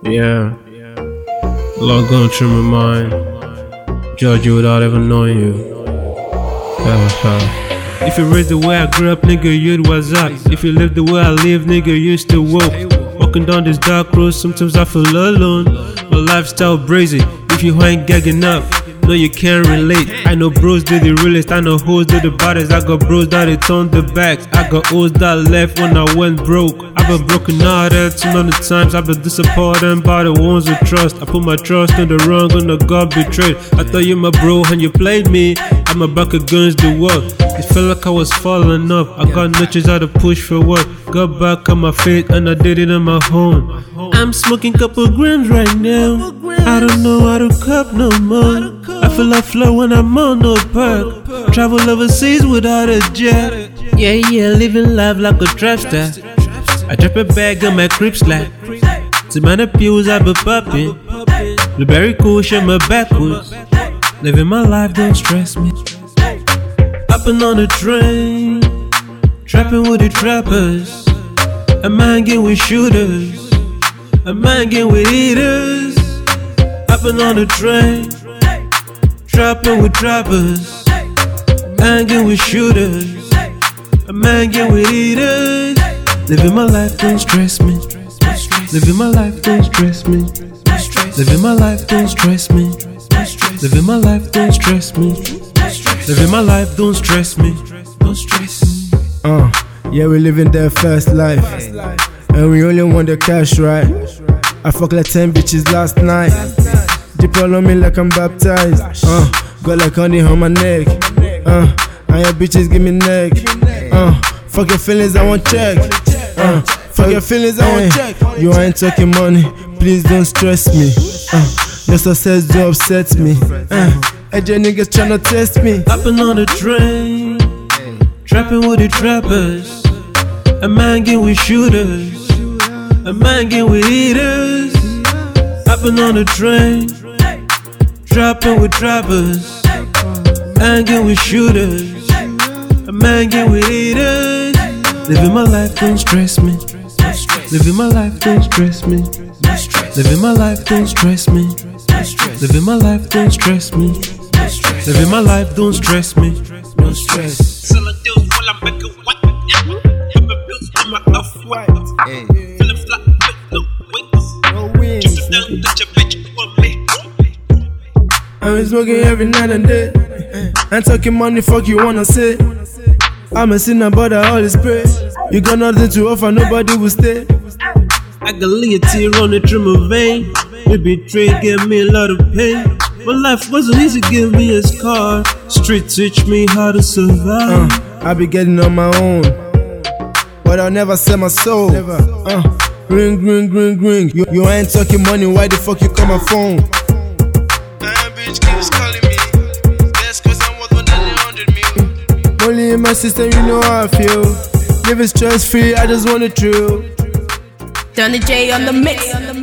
Yeah, a lot going through my mind. Judge you without ever knowing you. If you raised the way I grew up, nigga, you'd what's up. If you live the way I live, nigga, you still woke. Walking down this dark road, sometimes I feel alone. My lifestyle brazy, if you ain't gagging up, no, you can't relate. I know bros do the realest, I know hoes do the baddest. I got bros that they turned the backs, I got hoes that left when I went broke. I've been broken hearted too many times, I've been disappointed by the ones who trust. I put my trust in the wrong and I got betrayed. I thought you my bro and you played me, I'm a back against the wall. It felt like I was falling up, I got notches how to push for what. Got back on my feet and I did it on my own. I'm smoking couple grams right now, I don't know how to cup no more. I feel like flow when I'm on no perk. Travel overseas without a jet. Yeah, living life like a trap star. I drop a bag on my crib slap. To man the pills I be popping. Blueberry cushion my backwards. Living my life don't stress me. Hopping on the train, trapping with the trappers. I'm hanging with shooters, I'm hanging with eaters. Hopping on the train, trapping with trappers, hanging with shooters, I'm hanging with eaters. Living my life don't stress me. Living my life don't stress me. Living my life don't stress me. Living my life don't stress me. Living my life don't stress me. Don't stress. Yeah, we living their first life, and we only want the cash, right? I fuck like 10 bitches last night. Deep all on me like I'm baptized. Got like honey on my neck. And your bitches give me neck. Fuck your feelings, I want check. Fuck your feelings, I want check. You ain't talking money, please don't stress me. Your success don't upset me. AJ niggas tryna test me. Hopping on the train, trapping with the trappers. I'm hanging with shooters, I'm hanging with eaters. Hopping on the train, trapping with trappers, hanging with shooters, I'm hanging with eaters. Living my life don't stress me. Living my life don't stress me. Living my life don't stress me. Living my life don't stress me. Living my life don't stress me. No stress. I'm smoking every night and day. I'm talking money, fuck you wanna say. I'm a sinner, but I always pray. You got nothing to offer, nobody will stay. I got leotard running through my vein. The betrayal gave me a lot of pain. My life wasn't easy, give me a scar. Street teach me how to survive. I be getting on my own, but I'll never sell my soul. Ring, ring, ring, ring. You ain't talking money, why the fuck you call my phone? Bitch keeps calling me. That's cause I'm worth 100 mil. Only in my system, you know how I feel. Living stress free, I just wanna chill. Donny J on the mix.